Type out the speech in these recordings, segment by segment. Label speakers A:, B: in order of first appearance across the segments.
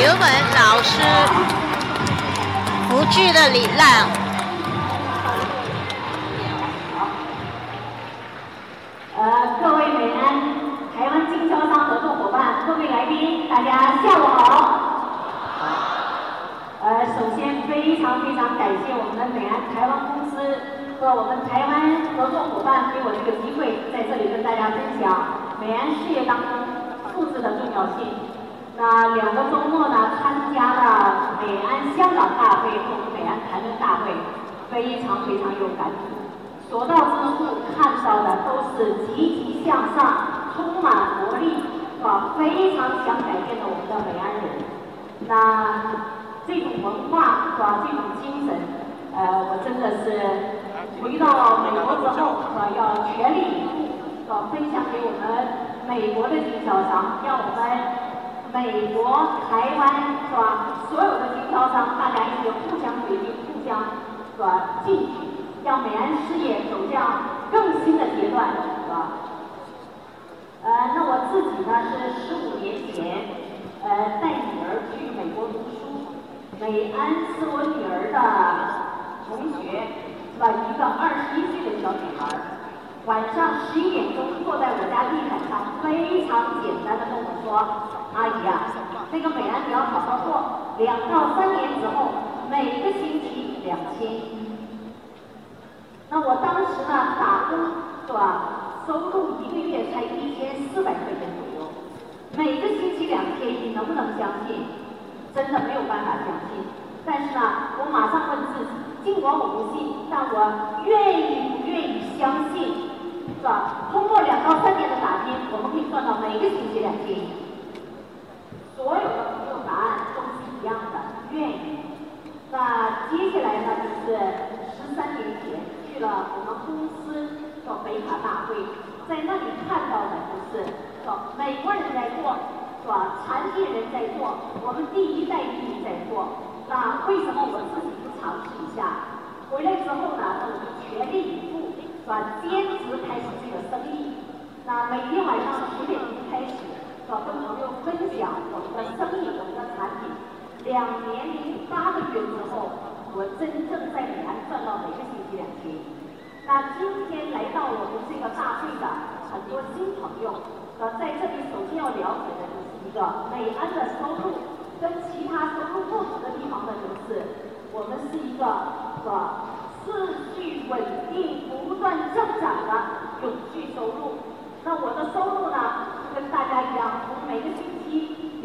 A: 刘文老师福聚的礼让。
B: 各位美安台湾经销商合作伙伴，各位来宾，大家下午好。首先非常感谢我们的美安台湾公司和我们台湾合作伙伴给我这个机会，在这里跟大家分享美安事业当中数字的重要性。那2个周末呢，参加了美安香港大会和美安台湾大会，非常有感触。所到之处看到的都是积极向上、充满活力，非常想改变的我们的美安人。那这种文化这种精神，我真的是回到美国之后要全力以赴分享给我们美国的经销商，让我们美国、台湾所有的经销商大家一起互相决定、互相进取。让美安事业走向更新的阶段，是吧？那我自己呢是15年前，带女儿去美国读书。美安是我女儿的同学，是吧？一个21岁的小女孩，晚上11点钟坐在我家地毯上，非常简单的跟我说：“阿姨啊，那个美安你要好好做，2到3年之后，每个星期2000。”那我当时呢打工是吧，收入1个月才1400块钱左右，每个星期2000，你能不能相信？真的没有办法相信。但是呢，我马上问自己，尽管我不信，但我愿意不愿意相信，是吧？通过2到3年的打拼，我们可以赚到每个星期2000。所有的朋友答案都是一样的，愿意。那接下来呢，就是13年前。去了我们公司北卡大会，在那里看到的就是美国人在做，是吧？残疾人在做，我们第一代移民在做。那为什么我自己不尝试一下？回来之后呢，那我就全力以赴，是吧？兼职开始这个生意。那每天晚上10点钟开始，是吧？跟朋友分享我们的生意，我们的产品。2年08个月之后。我真正在美安赚到每个星期2000。那今天来到我们这个大会的很多新朋友，在这里首先要了解的就是一个美安的收入跟其他收入不同的地方呢，就是我们是一个持续稳定、不断增长的永续收入。那我的收入呢，跟大家一样，从每个星期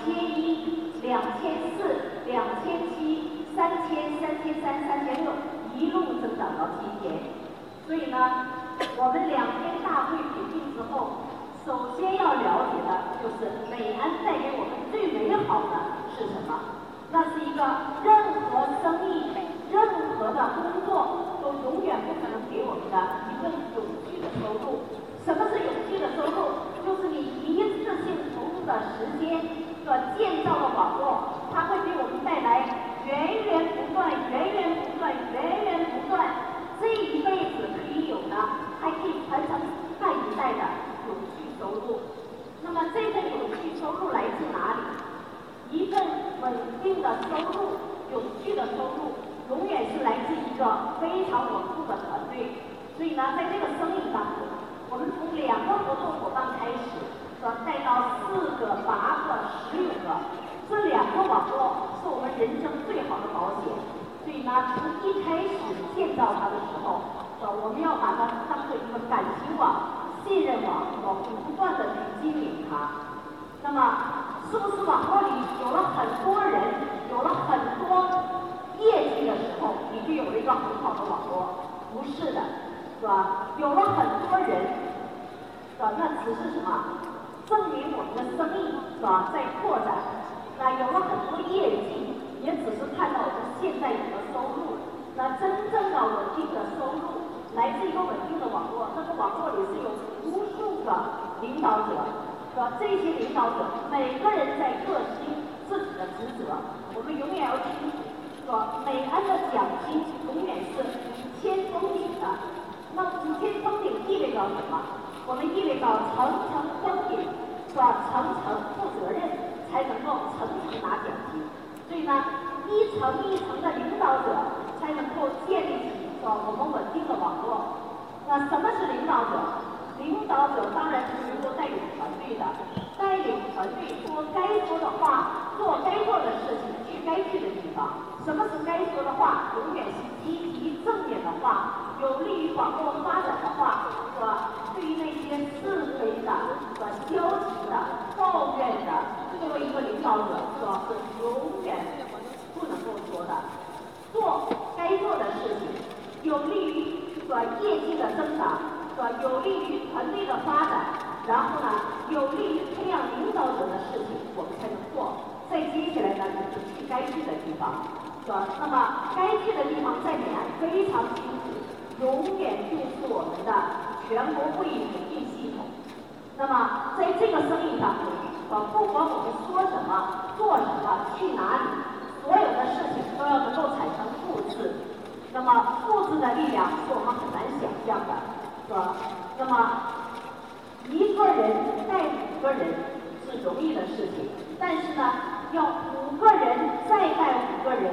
B: 2100、2400、2700。3000、3300、3600一路增长到今天，所以呢，我们2天大会决定之后，首先要了解的就是美安带给我们最美好的是什么？那是一个任何生意、任何的工作都永远不可能给我们的一份永续的收入。什么是永续的收入？就是你一次性投入的时间所建造的网络，它会给我们带来源源不断，这一辈子可以有的，还可以传承下一代的永续收入。那么这份永续收入来自哪里？一份稳定的收入、永续的收入，永远是来自一个非常稳固的团队。所以呢，在这个生意当中，我们从2个合作伙伴开始，带到4个、8个、16个。这2个网络是我们人生最好的保险，所以呢，从一开始建造它的时候，我们要把它当做一个感情网、信任网，不断的去经营它。那么，是不是网络里有了很多人，有了很多业绩的时候，你就有了一个很好的网络？不是的，是吧？有了很多人，那只是什么？证明我们的生意是吧在扩展。那有了很多业绩，也只是看到我们现在有的收入。那真正的稳定的收入来自一个稳定的网络，那个网络里是有无数个领导者，这些领导者每个人在各尽自己的职责。我们永远要清楚，美安的奖金永远是5000封顶的。那5000封顶意味着什么？我们意味着层层封顶，层层负责任，才能够层层的拿奖金。所以呢，一层一层的领导者才能够建立起我们稳定的网络。那什么是领导者？领导者当然是能够带领团队的，带领团队说该说的话，做该做的事情，去该去的地方。什么是该说的话？永远是积极正面的话，有利于网络发展的话，是吧？对于那些是非的、消极的、抱怨的，作为一个领导者，是吧？是永远不能够说的。做该做的事情，有利于业绩的增长。有利于团队的发展，然后呢，有利于培养领导者的事情，我们才能做。再接下来呢，就是去该去的地方，是吧？那么该去的地方在美安非常清楚，永远就是我们的全国会议培训系统。那么在这个生意当中，不管我们说什么、做什么、去哪里，所有的事情都要能够产生复制。那么复制的力量是我们很难想象的。是吧？那么一个人带5个人是容易的事情，但是呢，要5个人再带5个人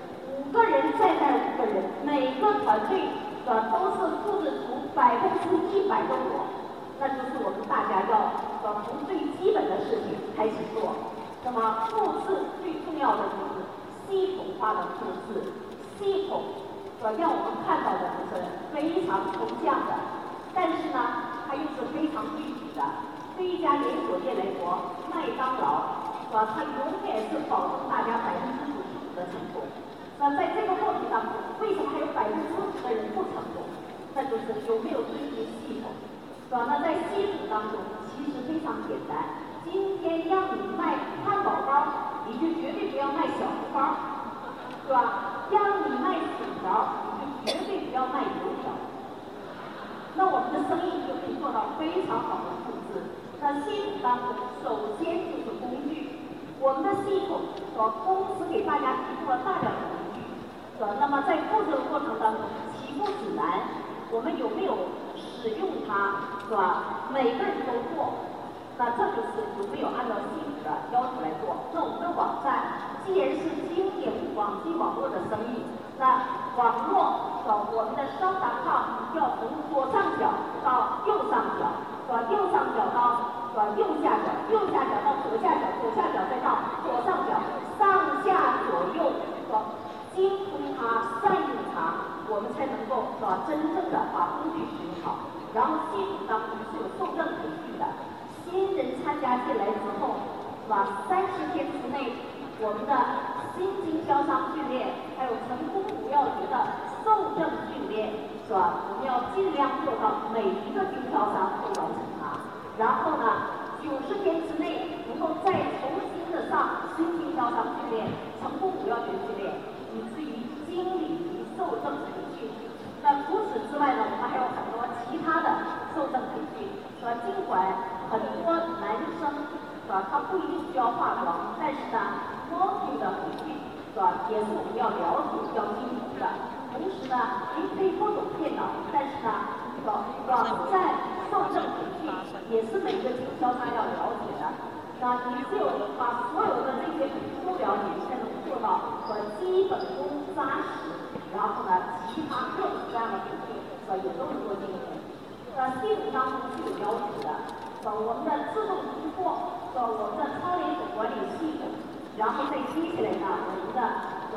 B: ，5个人再带5个人，每个团队都是复制出100%的我，那就是我们大家要从最基本的事情开始做。那么复制最重要的就是系统化的复制，系统让我们看到的就是非常抽象的。但是呢，它又是非常具体的。对一家连锁店来说，麦当劳，是吧？它永远是保证大家95%的成功。那在这个过程当中，为什么还有50%的人不成功？那就是有没有遵循系统，是吧？那在系统当中，其实非常简单。今天让你卖汉堡包，你就绝对不要卖小笼包，是吧？让你卖薯条，你就绝对不要卖油条。那我们的生意就可以做到非常好的复制。那系统当中，首先就是工具。我们的系统公司给大家提供了大量的工具，那么在复制的过程当中，起步指南，我们有没有使用它，是吧？每个人都做，那这就是有没有按照系统的要求来做。那我们的网站既然是经营网际网络的生意，那网络我们的商达号要从左上角到右上角，右上角到右下角，右下角到左下角，左下角再到左上角，上下左右精通它、善用它，我们才能够真正的把工具使用好。然后系统当中是有受证培训的，新人参加进来之后，是吧？30天之内，我们的新经销商训练，还有成功无药局的受证训练，是吧？我们要尽量做到每一个经销商都完成它。然后呢，90天之内能够再重新的上新经销商训练、成功无药局训练，以至于经理级受证培训。那除此之外呢，我们还有很多其他的受证培训，是吧？尽管很多男生，是吧？他不一定需要化妆，但是呢 ，walking 的培训，是吧？也是我们要了解、要精通的。同时呢，您可以不懂电脑，但是呢，网站受证培训也是每个经销商要了解的。那你只有把所有的这些培训都了解，才能做到基本功扎实。然后呢，其他各种各样的培训，也都能够精通。系统当中是有要求的，我们的自动突破，我们的超连锁管理系统，然后再接下来呢，我们的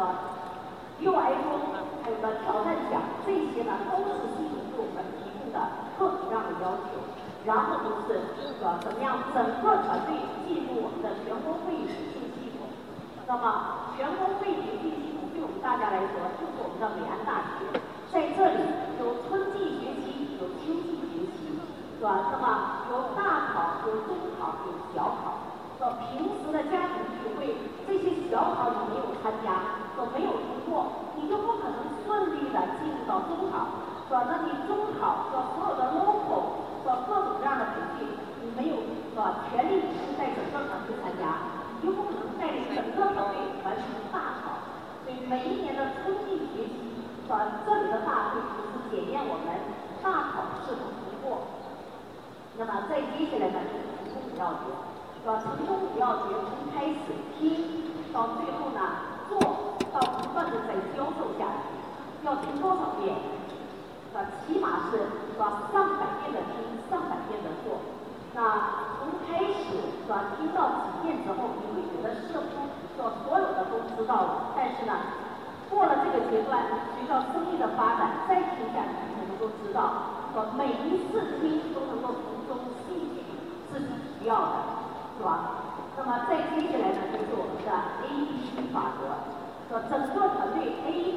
B: UI风，还有挑战奖，这些呢都是系统给我们提供的各种各样的要求。然后就是怎么样整个团队进入我们的全国会议培训系统。那么全国会议培训系统对我们大家来说，就是我们的美安大学，在这里有春季学期，有秋季学期，是吧？那么有大考，有中考，有小考。平时的家庭聚会，这些小考你没有参加，没有通过，你就不可能顺利的进入到中考，是吧？那你中考所有的 local 各种各样的培训，你没有全力以赴带整个团队参加，你就不可能带领整个团队完成大考。所以每一年的春季学期，这里的大会就是检验我们大考是否通过。那么再接下来呢，就是成功五要诀，成功五要诀从开始听到最后呢，做到不断的在销售下去，要听多少遍？起码是上百遍的听，上百遍的做。那从开始听到几遍之后，你会觉得似乎所有的都知道了，但是呢，过了这个阶段，随着生意的发展，再听下去才能够知道，每一次听都能够从中吸取自己需要的，是吧？那么再接下来呢，就是我们的 ABC 法则，整个团队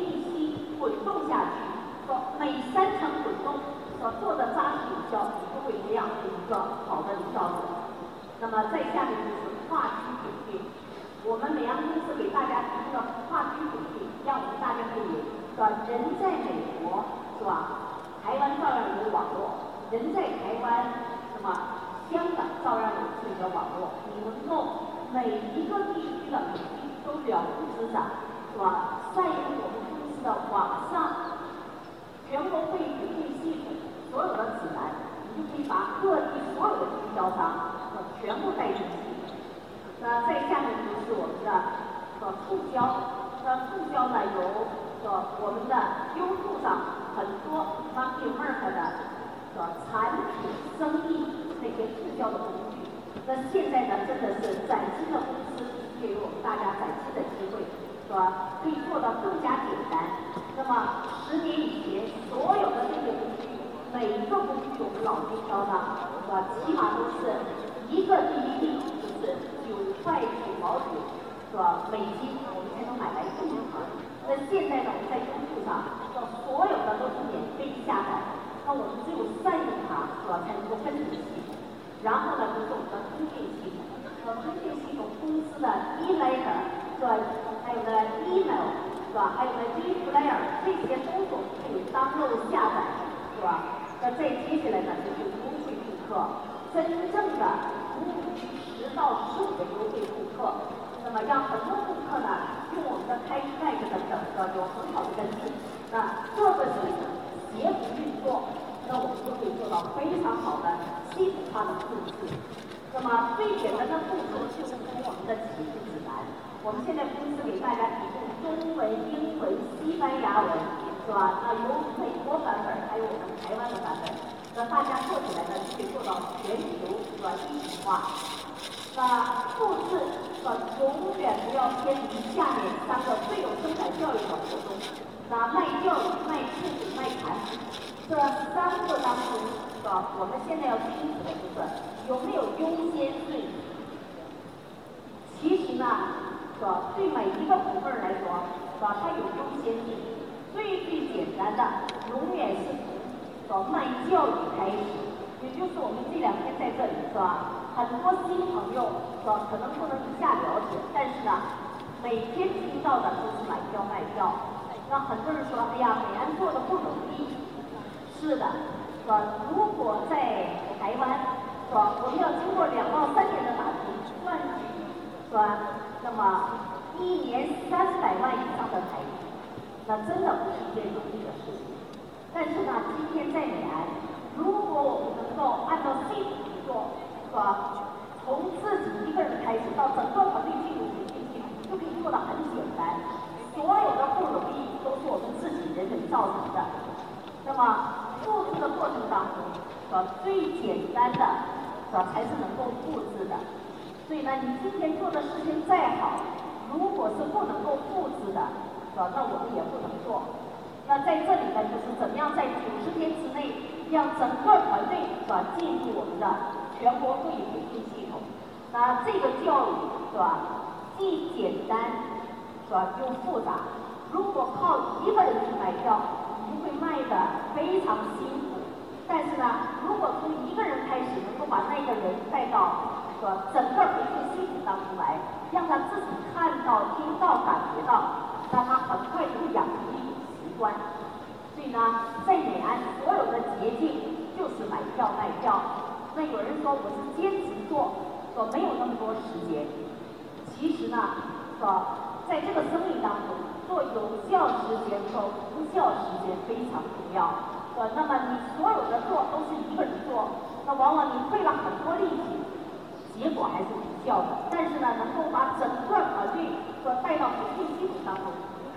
B: ABC 滚动下去，每3层滚动做的扎实有效，你就会培养出一个好的领导者。那么再下面就是跨区培训，我们美阳公司给大家提供的跨区培训，让我们大家可以人在美国是吧？台湾照样有网络，人在台湾那么香港照样有自己的网络，你能够每一个地区的培训都了如指掌，是吧？善用我们公司的网上全国会议培训系统所有的指南，你就可以把各地所有的经销商全部带进去。那再下面就是我们的促销，促销呢有我们的优酷上很多 Market 的产品生意那些促销的工具。那现在呢，真的是崭新的公司给予我们大家崭新的机会，是吧？可以做到更加简单。那么10年以前，所有的这些工具，每一个工具我们老经销商，是吧？起码都是一个 DVD 就是9块9毛9，是吧？美金，我们才能买来用一款。那现在呢，我们在优酷上，所有的都是免费下载。那我们只有善用它，是吧？才能够跟得起。然后呢，就是我们的通讯系统，通讯系统公司的 e-letter， 是吧？还有呢 email， 是吧？还有呢 e-player， 这些都是我们可以download下载，是吧？那再接下来呢，就是优惠顾客，真正的服务区10到15的优惠顾客，那么让很多顾客呢用我们的cashback等等有很好的根据。那这个系统协同运作，那我们就可以做到非常好的系统化的复制。那么最简单的复制就是从我们的企业指南。我们现在公司给大家提供中文、英文、西班牙文，是吧？那有美国版本，还有我们台湾的版本。那大家做起来呢，就可以做到全球一体化。那复制永远不要偏离下面3个最有生产效益的活动。那卖教育、卖课程、卖产品，这3个当中，我们现在要清楚的就是有没有优先顺序。其实呢，对每一个股份来说，它有优先顺序。最简单的，永远是从卖教育开始，也就是我们这2天在这里，是吧？很多新朋友，可能不能一下了解，但是呢，每天听到的都是买票卖票。那很多人说，哎呀，美安做的不容易。是的，如果在台湾，我们要经过2到3年的打拼，赚取，那么1年300万以上的台币，那真的不是一件容易的事情。但是呢，今天在美安，如果我们能够按照系统去做，从自己一个人开始到整个团队进入培训系统，就可以做得很简单。所有的不容易都是我们自己人造成的。那么复制的过程当中，最简单的，才是能够复制的。所以呢，你今天做的事情再好，如果是不能够复制的，那我们也不能做。那在这里呢，就是怎么样在90天之内，让整个团队进入我们的全国会议培训系统。那这个教育既简单。又复杂。如果靠一个人去买票，你会卖得非常辛苦。但是呢，如果从一个人开始，能够把那个人带到整个培训系统当中来，让他自己看到、听到、感觉到，让他很快就会养成一种习惯。所以呢，在美安所有的捷径就是买票卖票。那有人说我是兼职做，没有那么多时间。其实呢，在这个生意当中，做有效时间和无效时间非常重要。那么你所有的做都是一个人做，那往往你费了很多力气，结果还是无效的。但是呢，能够把整个团队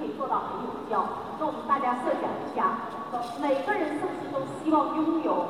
B: 会做到很有效。那我们大家设想一下，每个人是不是都希望拥有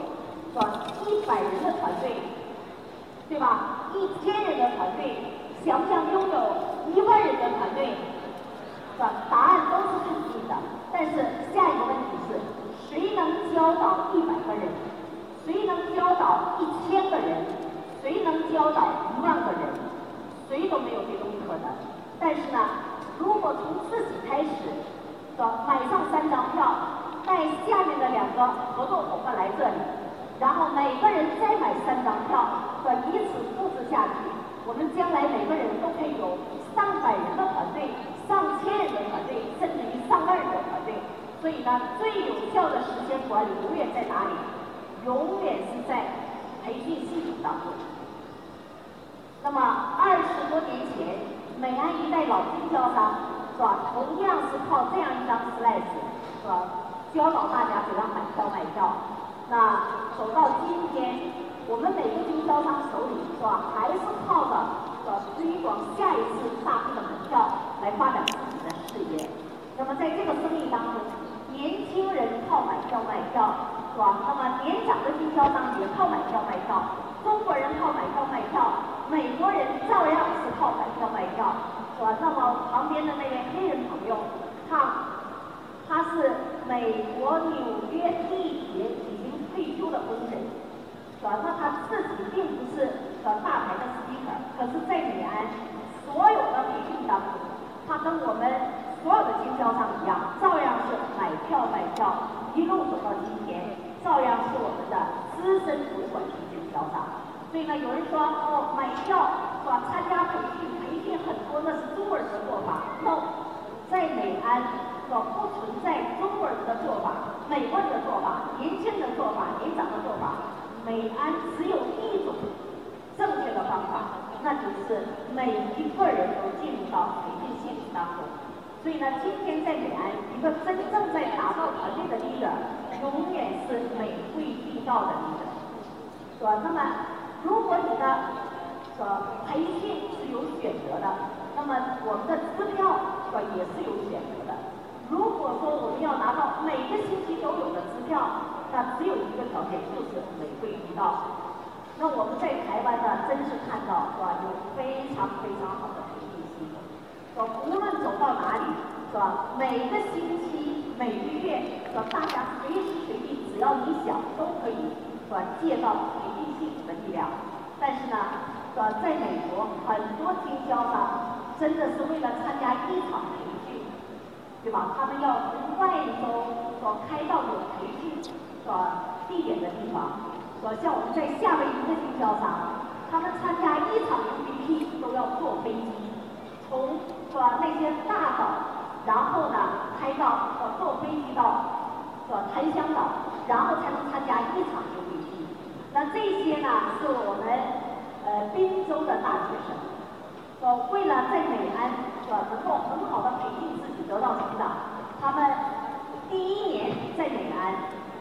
B: 100人的团队，对吧？1000人的团队，想不想拥有1万人的团队？答案都是肯定的。但是下一个问题是，谁能教导100个人？谁能教导1000个人？谁能教导1万个人？谁都没有这种可能。但是呢，如果从自己开始，买上3张票，带下面的2个合作伙伴来这里，然后每个人再买3张票，以此复制下去，我们将来每个人都可以有上百人的团队、上千人的团队，甚至于上万人的团队。所以呢，最有效的时间管理永远在哪里？永远是在培训系统当中。那么20多年前，美安一代老经销商，同样是靠这样一张 slide， 教导大家怎样买票卖票。那走到今天，我们每个经销商手里，还是靠着推广下一次大会的门票来发展自己的事业。那么在这个生意当中，年轻人靠买票卖票，那么年长的经销商也靠买票卖票，中国人靠买票卖票，美国人照样是靠买票卖票，那么旁边的那位黑人朋友，他是美国纽约地铁已经退休的工人，那他自己并不是大牌的 speaker， 可是在美安所有的培训当中，他跟我们所有的经销商一样，照样是买票卖票，一路走到今天，照样是我们的资深主管级经销商。所以呢，有人说买票参加培训很多那是中国人的做法。No， 在美安不存在中国人的做法、美国人的做法、年轻人的做法、年长的做法。美安只有一种正确的方法，那就是每一个人都进入到培训系统当中。所以呢，今天在美安，一个真正在打造团队的 leader， 永远是美会必到的 leader。那么，如果你的培训是有选择的，那么我们的支票也是有选择的。如果说我们要拿到每个星期都有的支票，那只有一个条件，就是美会必到。那我们在台湾呢，真是看到有非常非常好的培训系统。无论走到哪里，每个星期、每个月，大家随时随地，只要你想，都可以借到培训系统的力量。但是呢，在美国很多经销商真的是为了参加一场培训，对吧？他们要从外州开到有培训地点的地方。像我们在夏威夷的经销商，他们参加一场 UBP 都要坐飞机，从那些大岛，然后呢开到坐飞机到檀香岛，然后才能参加一场 UBP。那这些呢是我们宾州的大学生，为了在美安能够很好的培训自己，得到成长，他们第1年在美安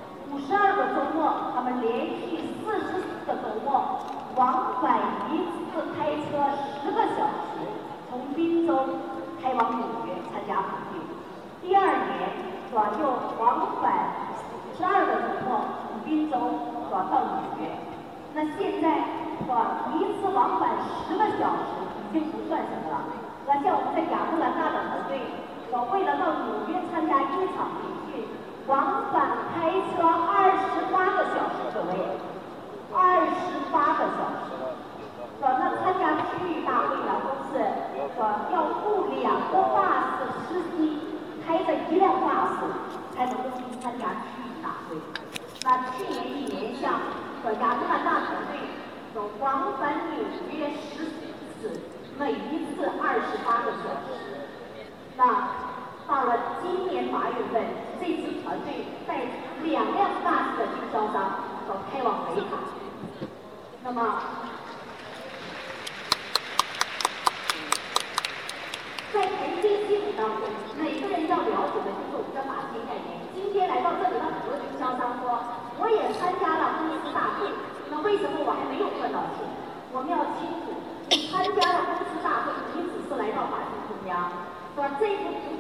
B: 52个周末，他们连续44个周末往返一次开车10个小时，从宾州开往纽约参加培训。第2年又往返12个周末从宾州到纽约。那现在一次往返10个小时已经不算什么了。那像我们在亚特兰大的团队，为了到纽约参加一场培训，往返开车28个小时，各位，28个小时。那参加区域大会呢，都是要雇2个巴士司机，开着1辆巴士才能够去参加区域大会。那去年1年，像亚特兰大团队往返纽约14次，每一次28个小时。那到了今年8月份，这支团队带2辆大型的经销商开往北卡。那么，在培训系统当中，每个人要了解的就是我们的马歇概念。今天来到这里的很多经销商说，我也参加了公司大会，那为什么我还没有赚到钱？我们要清楚，你参加了公司大会，你只是来到法庭中央。这个不清楚的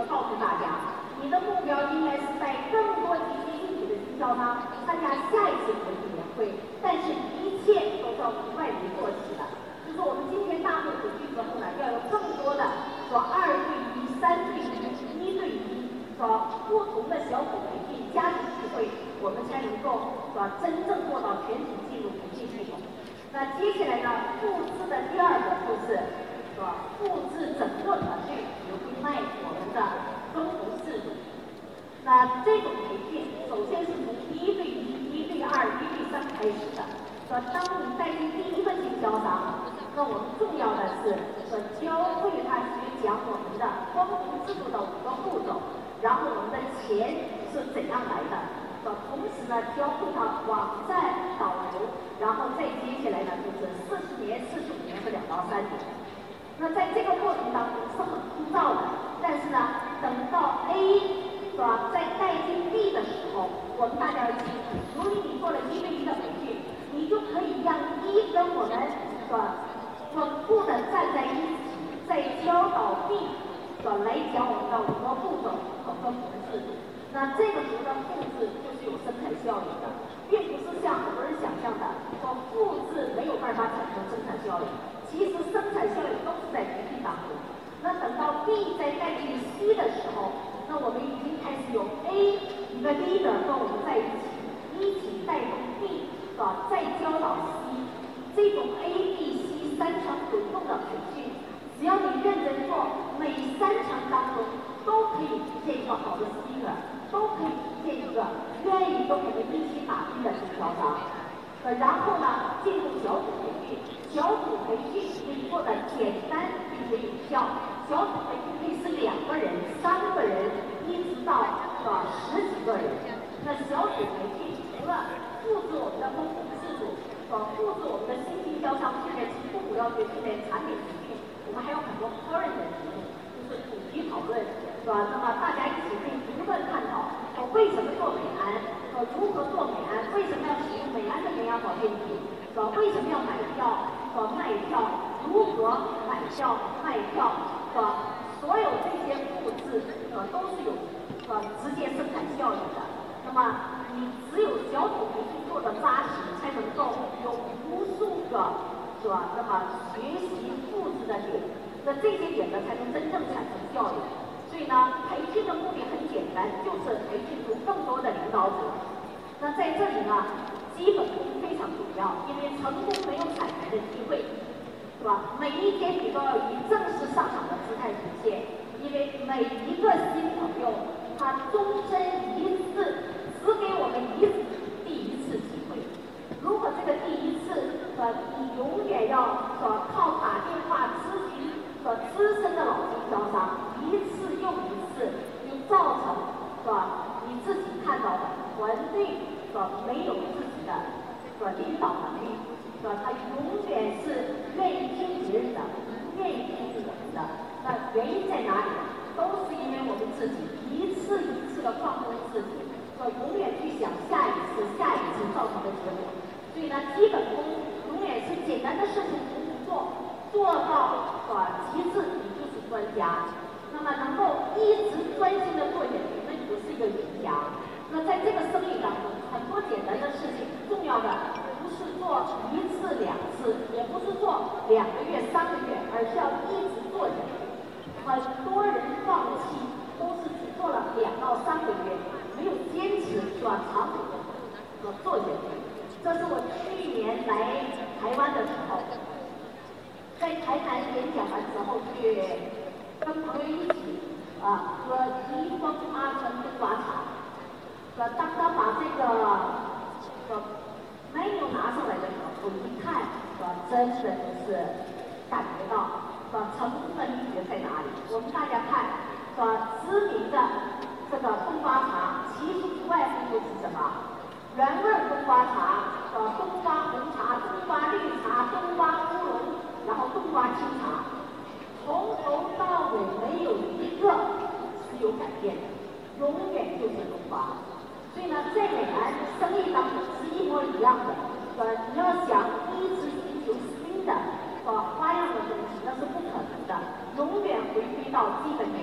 B: 告诉大家，你的目标应该是在更多集体性体的经销商参加下一次培训年会，但是一切都是要从外围做起的。就是我们今天大会回去之后呢，要有更多的说2对1、3对1、1对1，说不同的小组培训、家庭聚会，我们才能够说真正做到全体进入培训系统。那接下来呢，复制的第2个就是说复制整个团队有卖我们的分红制度。那这种培训首先是从1对1、1对2、1对3开始的。说当你带进第一个经销商，那我们重要的是说教会他学讲我们的分红制度的5个步骤，然后我们的钱是怎样来的。同时呢，教会他网站导流，然后再接下来呢就是40年、45年和2到3年。那在这个过程当中是很枯燥的，但是呢，等到 A 是吧，在带进 B 的时候，我们大家要记住，由于你做了1对1的培训，你就可以让1跟我们是吧稳固的站在一起，再教导 B 是吧来讲我们的5个步骤和分红制度。那这个时候的复制就是有生产效应的，并不是像很多人想象的说复制没有办法产生生产效应。其实生产效应都是在培训当中。那等到 B 在带进 C 的时候，那我们已经开始有 A 一个 leader 跟我们在一起带动 B 是吧，再教导 C。这种 A、B、C 3场滚动的培训，只要你认真做，每3场当中都可以出现一个好的 speaker， 都可以出现一个愿意跟我们一起打拼的经销商。然后呢，进入小组培训，小组培训可以做的简单并且有效。小组培训可以是2个人、3个人，一直到10几个人。那小组培训除了复制我们的分红制度，复制我们的新经销商训练、父母要学训练、产品培训，我们还有很多 forum 的题目，就是主题讨论，是吧？那么大家一起可以不断探讨，为什么做美安？如何做美安？为什么要使用美安的营养保健品？为什么要买票卖票？如何买票卖票？所有这些复制都是有直接生产效应的。那么你只有小组培训做的扎实，才能够有无数个那么学习复制的点。那这些点呢，才能真正产生效应。所以呢，培训的目的很简单，就是培训出更多的领导者。那在这里呢，基本功非常重要，因为成功没有彩排的机会，是吧？每一天你都要以正式上场的姿态出现，因为每一个新朋友他终身一次只给我们第一次机会。如果这个第一次你永远要靠打电话咨询资深的老经销商，一次又一次，就造成你自己看到的团队没有自己的领导能力，他永远是愿意听别人的，不愿意听我们的。那原因在哪里？都是因为我们自己一次一次的放空自己，永远去想下一次造成的结果。所以呢，基本功永远是简单的事情重复做到极致，你就是专家。那么能够一直专心的做下去，那你就是一个赢家。那在这个生意当中，很多简单的事情，重要的不是做1次2次，也不是做2个月3个月，而是要一直做下去。很多人放弃都是只做了2到3个月，没有坚持长久的做下去。这是我去年来台湾的时候，在台南演讲完之后去跟朋友一起喝怡丰阿川冬瓜茶。当他把这个menu拿上来的时候，我一看，真的就是感觉到成分学在哪里。我们大家看，知名的这个冬瓜茶，其实不外乎就是什么原味冬瓜茶，冬瓜红茶、冬瓜绿茶、冬瓜乌龙，然后冬瓜清茶，从头到尾没有一个是有改变的，永远就是冬瓜。所以呢，在美安生意当中是一模一样的。你要想一直追求新的花样的东西，那是不可能的，永远回归到基本原因。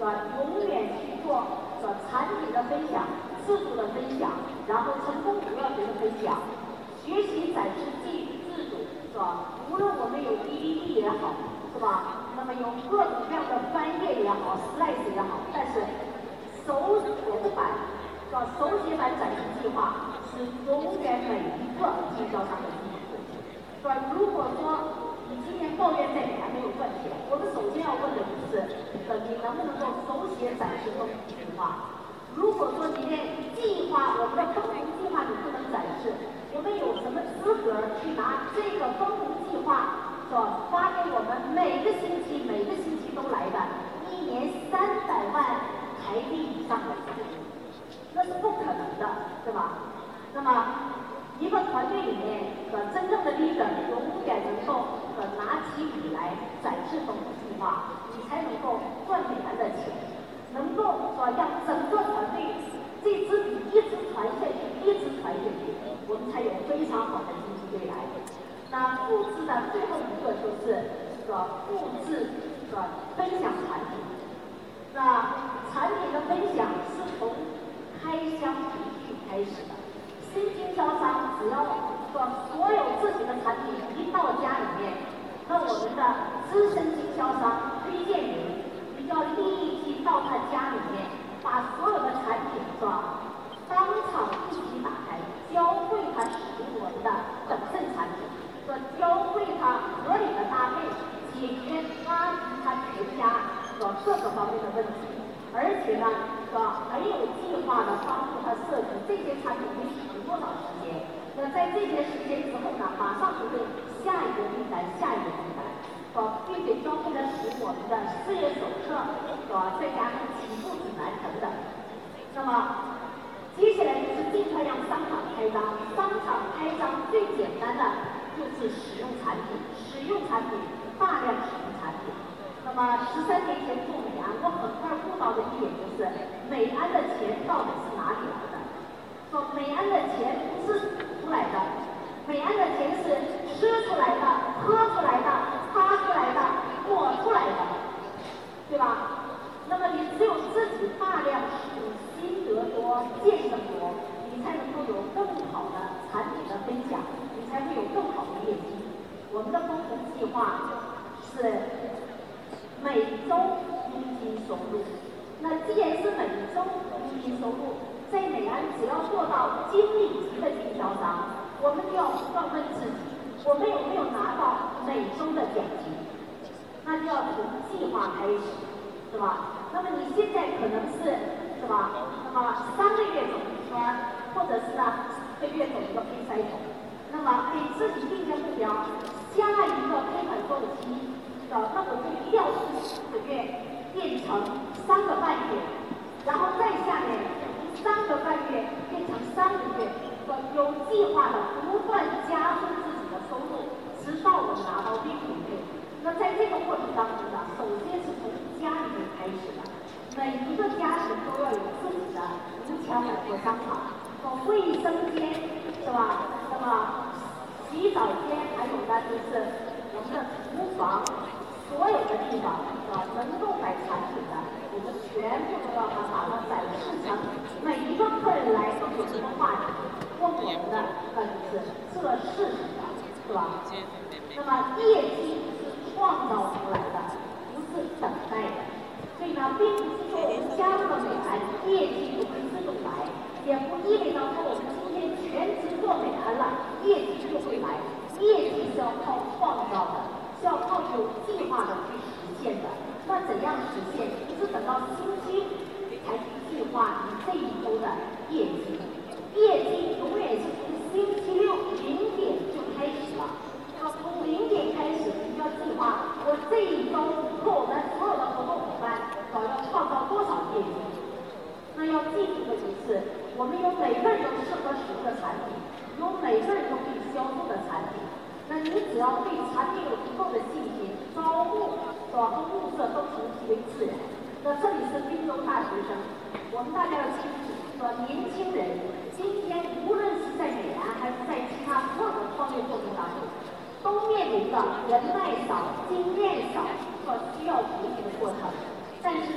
B: 永远去做产品的分享、制度的分享，然后成功主要学的分享，学习展示制度，是吧？无论我们有 DVD 也好，是吧？那么有各种各样的翻页也好 ，slice 也好，但是手版，是吧？手写版展示计划是永远每一个经销商的基础，是吧？如果说你今年抱怨这里还没有赚钱，我们首先要问的就是你能不能够手写展示丰富计划？如果说你连计划，我们的丰富计划你不能展示，我们有什么资格去拿这个丰富计划发给我们每个星期都来的1年300万台币以上的资金？那是不可能的，对吧？那么一个团队里面真正的 leader 永远能够拿起笔来展示丰富计划，你才能够赚美元的钱，能够让整个团队这支笔一直传下去，我们才有非常好的经济未来。那复制的最后一个就是复制分享产品。那产品的分享是从开箱培训开始的。新经销商只要所有自己的产品一到家里面，那我们的资深经销商推荐人，你就要立即到他家里面，把所有的产品当场一起打开，教会他使用我们的等渗产品，教会他合理的搭配，解决他全家各个方面的问题，而且呢很有计划的帮助他设计这些产品可以使用多少时间。那在这些时间之后呢，马上就会下一个订单，并且教会他使用我们的事业手册，再加上起步指南等等。那么接下来就是尽快让商场开张。商场开张最简单的就是使用产品，大量使用产品。那么13年前做美安，我很快悟到的一点就是，美安的钱到底是哪里来的？美安的钱不是出来的，美安的钱是吃出来的、喝出来的、擦出来的、抹出来的，对吧？那么你只有自己大量使用，心得多、见证多，你才能够有更好的产品的分享，你才会有更好的业绩。我们的丰富计划是每周佣金收入。那既然是每周佣金收入，在美安只要做到经理级的经销商，我们就要不断问自己，我们有没有拿到每周的奖金？那就要从计划开始，是吧？那么你现在可能是吧？那么3个月走一圈，或者是4个月走一个配筛头。那么给自己定下目标，下一个配款周期，那我就一定要从4个月变成3个半月，然后再下面从3个半月变成3个月，有计划的不断加速自己的收入，直到我们拿到利润率。那在这个过程当中呢，首先是从家里面开始的，每一个家庭都要有自己的无墙百货商场，卫生间是吧？那么洗澡间，还有呢就是我们的厨房，所有的地方能够买产品的，我们全部都要把它展示成每一个客人来都有什么话题，问我们的就是这事情的，是吧？那么业绩是创造出来的，不是等待的。所以呢，并不是说我们加入了美安，业绩就会自动来，也不意味着说我们今天全职做美安了，业绩就会来。业绩是要靠创造的，是要靠有计划的去实现的。那怎样实现？不是等到星期才去计划你这一周的业绩，业绩永远是从星期6 0点就开始了。从0点开始，你就要计划我这一周和我们所有的合作伙伴要创造多少业绩。那要记住的就是，我们有每个人都适合使用的产品，有每个人都可以销售的产品。那你只要对产品有足够的信心，招募和物色都成其为自然。那这里是滨州大学生，我们大家要清楚，年轻人今天无论是在美安还是在其他所有的创业过程当中，都面临着人脉少、经验少需要学习的过程。但是呢，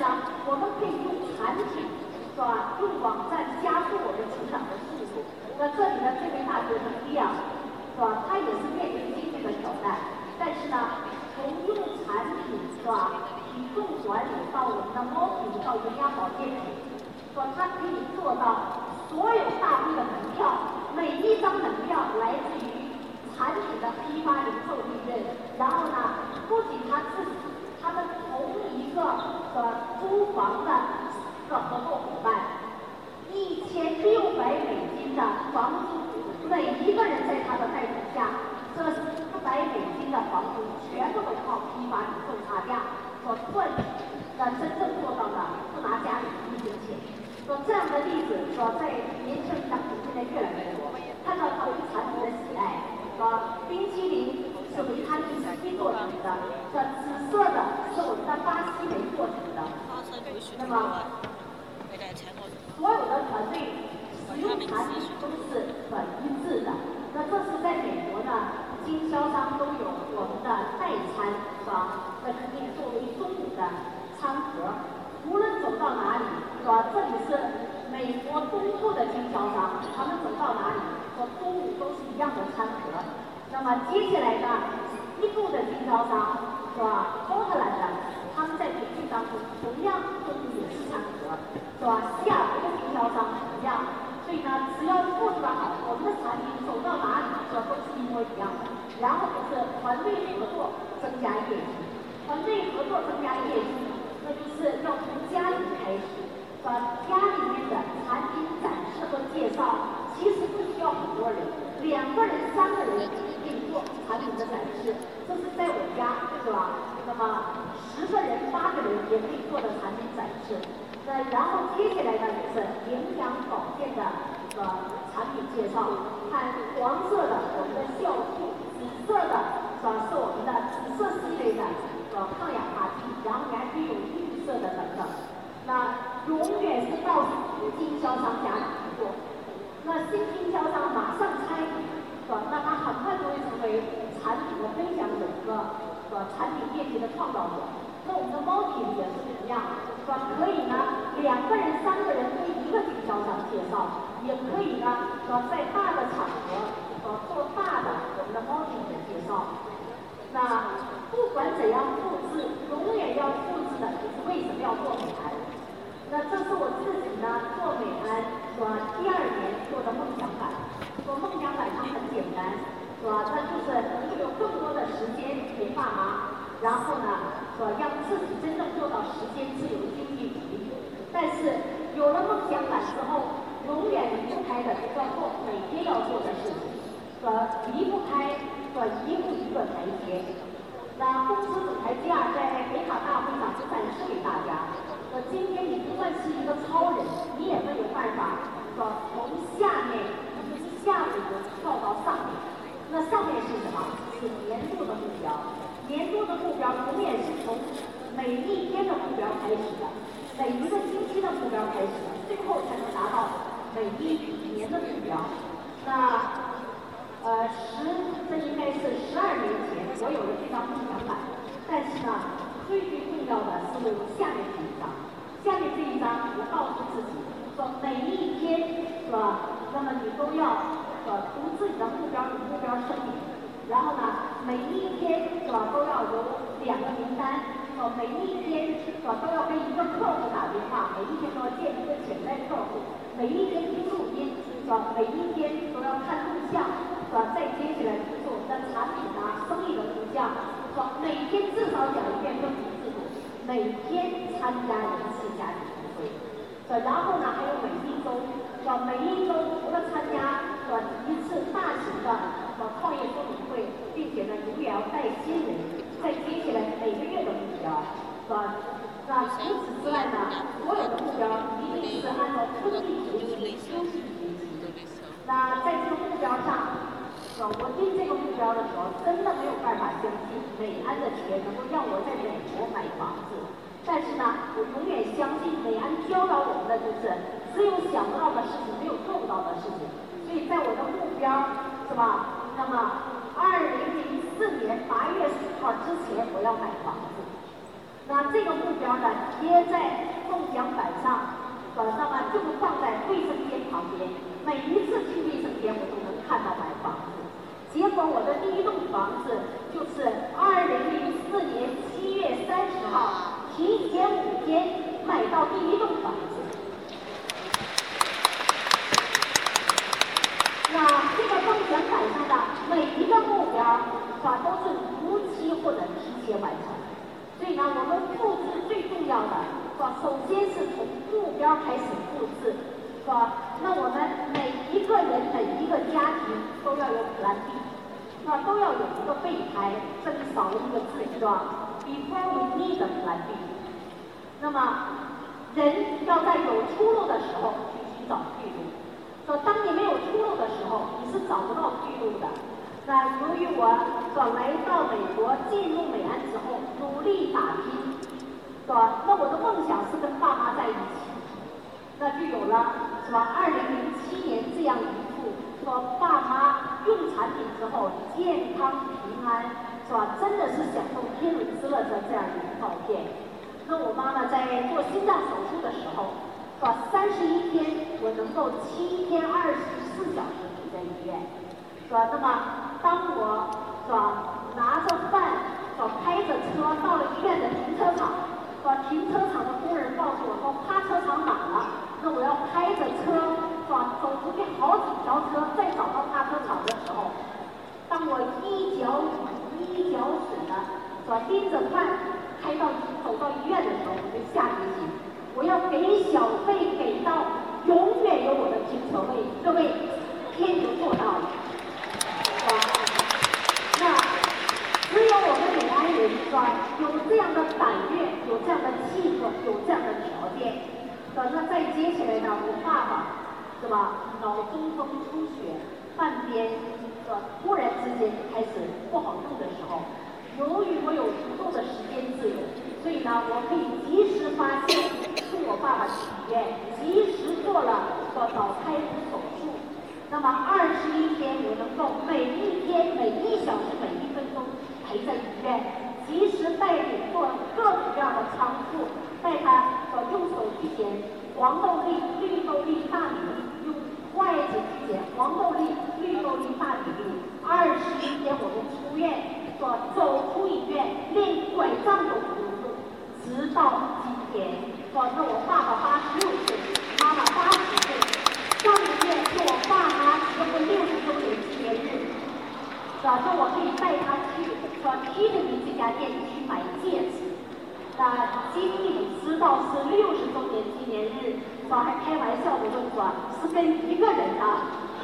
B: 我们可以用产品，是吧？用网站加速我们成长的速度。那这里呢，这位大学生一样，是吧？他也是面临经济的挑战，但是呢，从用产品，是吧？体重管理到我们的猫品到营养保健品，说它可以做到所有大会的门票，每一张门票来自于产品的批发零售利润，然后呢，不仅他自己，他们同一个租房的合作伙伴，1600美金的房租，每一个人在他的带动下，这400美金的房租全部都靠批发零售差价所赚取，真正做到了不拿家里一分钱。说这样的例子，说在年轻人当中现在越来越多，看到他对产品的喜爱。冰淇淋是维他命 C 做成的，紫色的是我们的巴西莓做成的。那么，所有的团队使用产品都是很一致的。那这是在美国呢，经销商都有我们的代餐，是吧？那可以作为中午的餐盒。无论走到哪里，是吧？这里是美国东部的经销商，他们走到哪里，和中午都是一样的餐盒。那么接下来呢，西部的经销商，是吧？波特兰的，他们在培训当中同样中午也是餐盒，是吧？西雅图的经销商同样。所以呢，只要布置得好，我们的产品走到哪里，是吧？都是一模一样的。然后就是团队合作增加业绩，团队合作增加业绩。那就是要从家里开始，把家里面的产品展示和介绍，其实不需要很多人，2个人、3个人可以做产品的展示。这是在我家，是吧？那么10个人、8个人也可以做的产品展示。那然后接下来呢，就是营养保健的产品介绍，看黄色的我们的酵素，紫色的是我们的紫色系列的抗氧化剂，然后你还可以有绿色的等等。那永远是到新经销商家里去做，那新经销商马上参与，那他很快就会成为产品的分享者和产品业绩的创造者。那我们的猫品也是同样，可以呢2个人、3个人对一个经销商介绍，也可以呢在大的场合做大的我们的猫品的介绍。那不管怎样复制，永远要复制的就是为什么要做美安。那这是我自己呢做美安第2年做的梦想版。做梦想版它很简单，它就是能够有更多的时间给爸妈，然后呢让自己真正做到时间自由、经济独立。但是有了梦想版之后，永远离不开的叫做每天要做的事情，离不开一步一个台阶。那公司总裁架在北卡大会上展示给大家，今天你不算是一个超人，你也没有办法从下面就是下面跳到上面。那上面是什么？是年度的目标。年度的目标永远是从每一天的目标开始的，每一个星期的目标开始的，最后才能达到每一年的目标。那这应该是12年前我有了这张梦想版，但是呢，最重要的是下面这一张。下面这一张，我告诉自己说，每一天那么你都要读自己的目标与目标声明，然后呢，每一天都要有2个名单，每一天都要跟一个客户打电话，每一天都要见一个潜在客户，每一天听录音，每一天都要看录像。再接下来就是我们的产品生意的图像，每天至少讲一遍分级制度，每天参加1次家庭聚会，然后呢还有每一周，除了参加1次大型的创业说明会，并且呢永远要带新人，再接下来每个月的目标，那除此之外呢，所有的目标一定是按照春季学习、秋季学习。那在这个目标上。我定这个目标的时候，真的没有办法相信美安的钱能够让我在美国买房子。但是呢，我永远相信美安教导我们的就是，只有想不到的事情，没有做不到的事情。所以在我的目标是吧？那么2004年8月4号之前，我要买房子。那这个目标呢，贴在梦想板上，那么就放在卫生间旁边。每一次去卫生间，我都能看到买房子。结果我的第一栋房子就是2004年7月30号提前5天买到第一栋房子。那这个梦想板上的每一个目标，都是如期或者提前完成。所以呢，我们复制最重要的，首先是从目标开始复制，那我们每一个人、每一个家庭都要有 Plan B， 都要有一个备胎，这里少了一个字，是吧 ？Before we need a Plan B。那么，人要在有出路的时候去寻找退路。当你没有出路的时候，你是找不到退路的。那由于我来到美国，进入美安之后，努力打拼，那我的梦想是跟爸妈在一起，那就有了2007年这样一幅爸妈用产品之后健康平安，真的是享受天伦之乐的这样一个照片。那我妈妈在做心脏手术的时候。31天，我能够7天24小时住在医院，那么当我拿着饭，开着车到了医院的停车场，停车场的工人告诉我说趴车场满了，那我要开着车，走出去好几条车，再找到趴车场的时候，当我一脚雨一脚水的，拎着饭走到医院的时候，我就下决心。我要给小费给到永远有我的停车位，各位，天就做到了，那只有我们美安人有这样的胆略，有这样的气氛，有这样的条件，那再接下来呢，我爸爸脑中风出血，半边突然之间开始不好用的时候，由于我有足够的时间自由，所以呢，我可以及时发现。送我爸爸去医院，及时做了脑开颅手术。那么21天，我能够每一天、每1小时、每1分钟陪在医院，及时带领做各种各样的仓库，带他用手去捡黄豆粒、绿豆粒、大米粒，用筷子去捡黄豆粒、绿豆粒、大米粒。21天，我们出院，走出医院，连拐杖都不用用，直到今天。那我爸爸86岁，妈妈80岁。上个月是我爸妈结婚60周年纪念日，那我可以带他去提着你这家店去买戒指。那今你知道是60周年纪念日，还开玩笑的问是跟一个人的。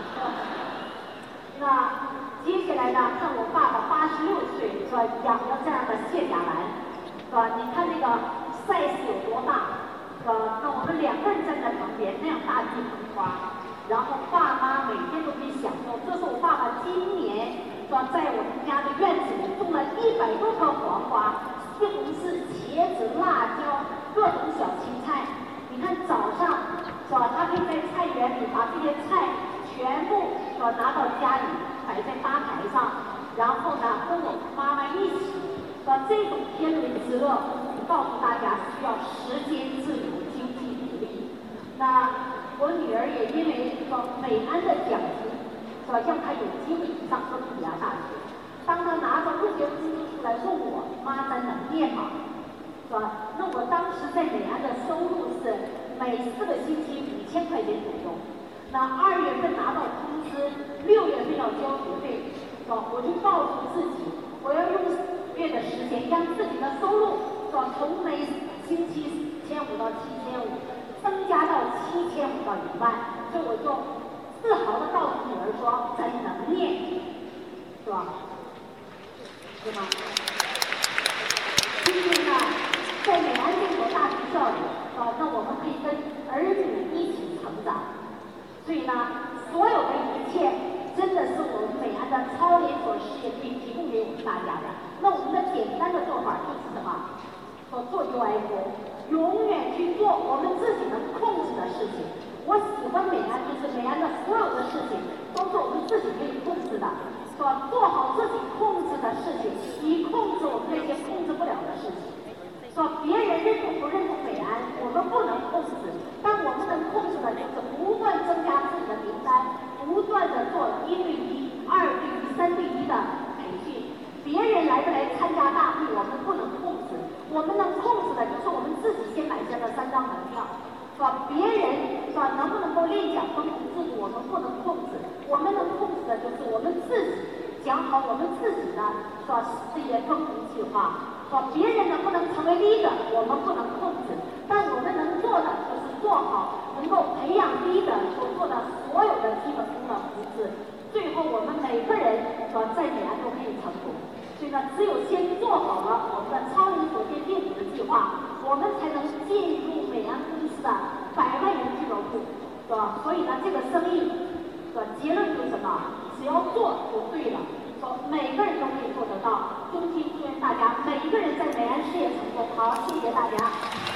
B: 那接下来呢，看我爸爸86岁，养了这样的谢甲兰，你看那个size有多大？那我们2个人站在旁边，那样大地红花，然后爸妈每天都可以享受。这是我爸爸今年在我们家的院子里种了100多棵黄瓜、西红柿、茄子、辣椒，各种小青菜。你看早上他可以在菜园里把这些菜全部拿到家里摆在吧台上，然后呢跟我妈妈一起，这种天伦之乐。告诉大家需要时间自由、经济独立。那我女儿也因为美安的奖金，让她有机会上哥伦比亚大学。当她拿着入学通知书来问我：“妈，咱能念吗？”那我当时在美安的收入是每4个星期5000块钱左右。那2月份拿到工资，6月份要交学费，我就告诉自己，我要用月的时间让自己的收入。从每星期1500到7500，增加到7500到1万，所以我就自豪地告诉女儿说：“咱能念，是吧？对吗？”今天呢，在美安这所大学校里，那我们可以跟儿女一起成长。所以呢，所有的一切真的是我们美安的超连锁事业可以提供给我们大家的。那我们的简单的做法就是什么？做 UFO， 永远去做我们自己能控制的事情。我喜欢美安，就是美安的所有的事情都是我们自己可以控制的，做好自己控制的事情，以控制我们那些控制不了的事情。别人认同不认同美安，我们不能我们能控制的就是我们自己先买下的3张门票，是吧？别人是吧能不能够练讲分红制度，我们不能控制，我们能控制的就是我们自己讲好我们自己的是吧这些分红计划，是吧？别人能不能成为 leader， 我们不能控制，但我们能做的就是做好能够培养 leader 所做的所有的基本功的扶持，最后我们每个人是吧在美安都可以成功。所以呢，只有先做好了我们的超人火箭电子的计划，我们才能进入美安公司的100万人俱乐部，是吧？所以呢，这个生意的结论就是什么？只要做就对了，说每个人都可以做得到。衷心祝愿大家每一个人在美安事业成功。好，谢谢大家。